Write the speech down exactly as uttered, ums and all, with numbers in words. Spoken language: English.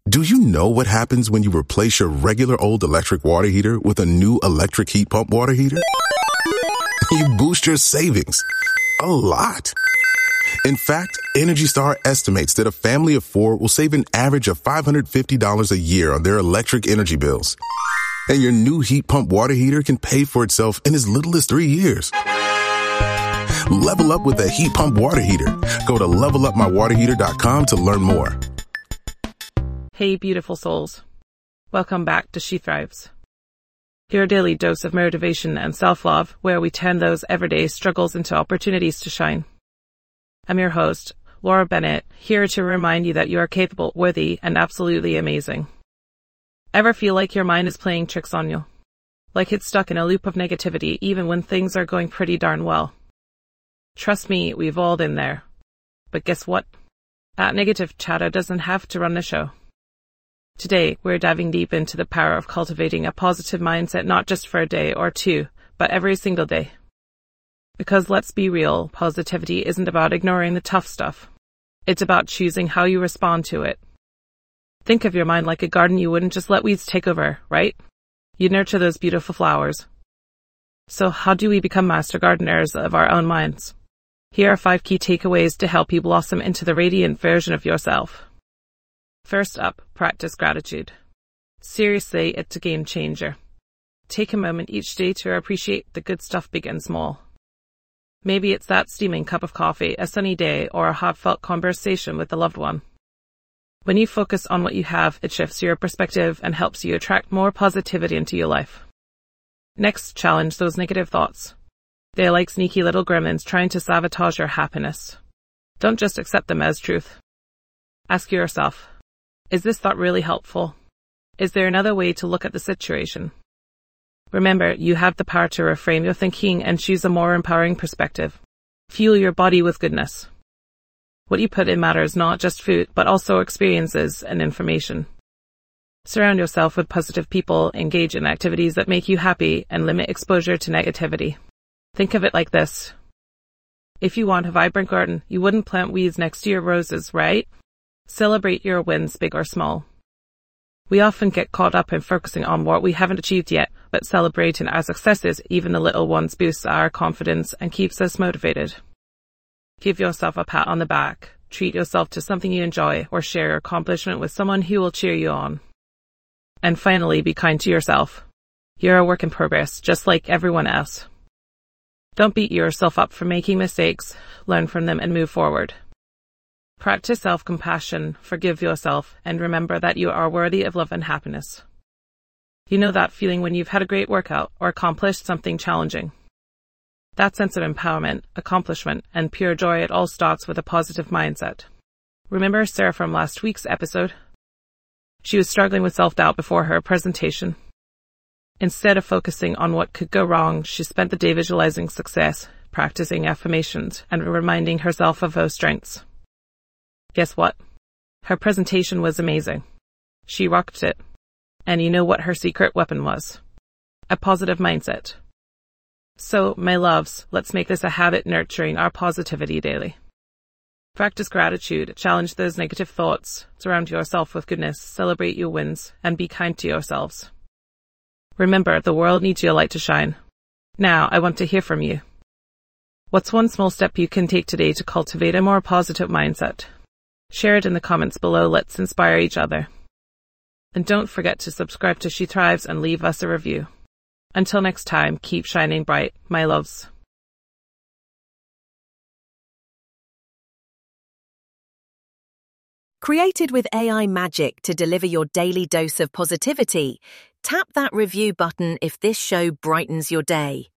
Do you know what happens when you replace your regular old electric water heater with a new electric heat pump water heater? You boost your savings a lot. In fact, Energy Star estimates that a family of four will save an average of five hundred fifty dollars a year on their electric energy bills. And your new heat pump water heater can pay for itself in as little as three years. Level up with a heat pump water heater. Go to level up my water heater dot com to learn more. Hey, beautiful souls. Welcome back to She Thrives. Your daily dose of motivation and self-love, where we turn those everyday struggles into opportunities to shine. I'm your host, Laura Bennett, here to remind you that you are capable, worthy, and absolutely amazing. Ever feel like your mind is playing tricks on you? Like it's stuck in a loop of negativity even when things are going pretty darn well? Trust me, we've all been there. But guess what? That negative chatter doesn't have to run the show. Today, we're diving deep into the power of cultivating a positive mindset not just for a day or two, but every single day. Because let's be real, positivity isn't about ignoring the tough stuff. It's about choosing how you respond to it. Think of your mind like a garden. You wouldn't just let weeds take over, right? You'd nurture those beautiful flowers. So how do we become master gardeners of our own minds? Here are five key takeaways to help you blossom into the radiant version of yourself. First up, practice gratitude. Seriously, it's a game changer. Take a moment each day to appreciate the good stuff, big and small. Maybe it's that steaming cup of coffee, a sunny day, or a heartfelt conversation with a loved one. When you focus on what you have, it shifts your perspective and helps you attract more positivity into your life. Next, challenge those negative thoughts. They're like sneaky little gremlins trying to sabotage your happiness. Don't just accept them as truth. Ask yourself, is this thought really helpful? Is there another way to look at the situation? Remember, you have the power to reframe your thinking and choose a more empowering perspective. Fuel your body with goodness. What you put in matters, not just food, but also experiences and information. Surround yourself with positive people, engage in activities that make you happy, and limit exposure to negativity. Think of it like this. If you want a vibrant garden, you wouldn't plant weeds next to your roses, right? Celebrate your wins, big or small. We often get caught up in focusing on what we haven't achieved yet, but celebrating our successes, even the little ones, boosts our confidence and keeps us motivated. Give yourself a pat on the back, treat yourself to something you enjoy, or share your accomplishment with someone who will cheer you on. And finally, be kind to yourself. You're a work in progress, just like everyone else. Don't beat yourself up for making mistakes, learn from them and move forward. Practice self-compassion, forgive yourself, and remember that you are worthy of love and happiness. You know that feeling when you've had a great workout or accomplished something challenging. That sense of empowerment, accomplishment, and pure joy, it all starts with a positive mindset. Remember Sarah from last week's episode? She was struggling with self-doubt before her presentation. Instead of focusing on what could go wrong, she spent the day visualizing success, practicing affirmations, and reminding herself of her strengths. Guess what? Her presentation was amazing. She rocked it. And you know what her secret weapon was? A positive mindset. So, my loves, let's make this a habit, nurturing our positivity daily. Practice gratitude, challenge those negative thoughts, surround yourself with goodness, celebrate your wins, and be kind to yourselves. Remember, the world needs your light to shine. Now, I want to hear from you. What's one small step you can take today to cultivate a more positive mindset? Share it in the comments below. Let's inspire each other. And don't forget to subscribe to She Thrives and leave us a review. Until next time, keep shining bright, my loves. Created with A I magic to deliver your daily dose of positivity, tap that review button if this show brightens your day.